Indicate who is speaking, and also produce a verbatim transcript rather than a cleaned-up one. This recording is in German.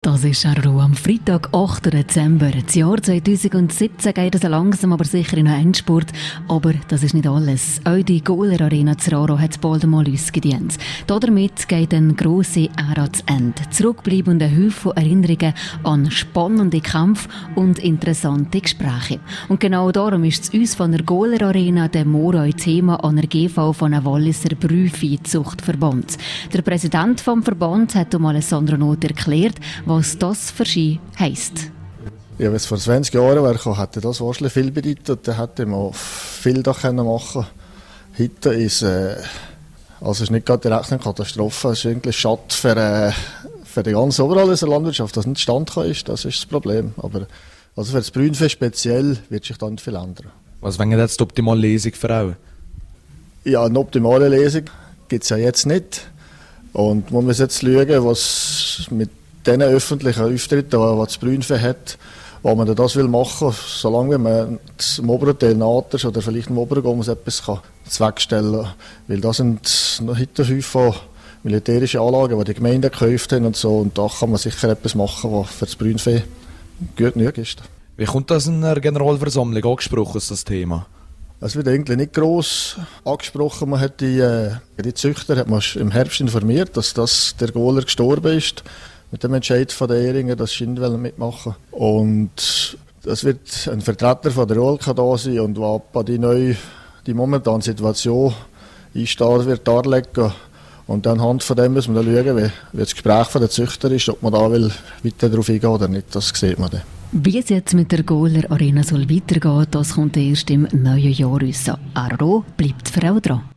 Speaker 1: Das ist Arro am Freitag, achten Dezember. Das Jahr zweitausendsiebzehn geht es langsam, aber sicher in einen Endspurt. Aber das ist nicht alles. Auch die Goaler Arena zu Raro hat bald einmal ausgedient. Damit geht eine grosse Ära zu Ende. Zurückbleibende Haufen Erinnerungen an spannende Kämpfe und interessante Gespräche. Und genau darum ist es uns von der Goaler Arena der Moroi-Thema an der G V von der Walliser Brühviehzuchtverband. Der Präsident vom Verband hat um Alessandro Not erklärt, was das für sie heisst.
Speaker 2: Ja, wenn es vor zwanzig Jahren wäre, hätte das wahrscheinlich viel bedeutet. Dann hätte man viel da machen können. Heute ist äh, also ist nicht gerade direkt eine Katastrophe. Es ist eigentlich schade für, äh, für die ganze oberalliser Landwirtschaft, dass nicht stand ist. Das ist das Problem. Aber also für das Brünnvieh speziell wird sich dann nicht viel ändern.
Speaker 3: Was wäre jetzt die optimale Lesung für alle?
Speaker 2: Ja, eine optimale Lesung gibt es ja jetzt nicht. Und man muss jetzt schauen, was mit diesen öffentlichen Auftritten, die das Brünnvieh hat, wo man das will machen, solange man im oberen Teil Naters oder vielleicht im oberen Gomus etwas kann zweckstellen kann. Weil das sind noch heute fünf von militärischen Anlagen, die die Gemeinden gekauft haben und so. Und da kann man sicher etwas machen, was für das Brünnvieh gut genug ist.
Speaker 3: Wie kommt das in der Generalversammlung angesprochen, das Thema?
Speaker 2: Es wird eigentlich nicht gross angesprochen. Man hat die, äh, die Züchter hat man im Herbst informiert, dass das der Goaler gestorben ist. Mit dem Entscheid von der Ehringer, dass sie nicht mitmachen wollen. Und es wird ein Vertreter von der O L K da sein und was die neue, die momentane Situation einsteht, wird darlegen. Und anhand von dem müssen wir dann schauen, wie, wie das Gespräch von der Züchter ist, ob man da will weiter darauf eingehen oder nicht. Das sieht man dann.
Speaker 1: Wie es jetzt mit der Goaler Arena soll weitergehen, das kommt erst im neuen Jahr raus. Arro bleibt für auch dran.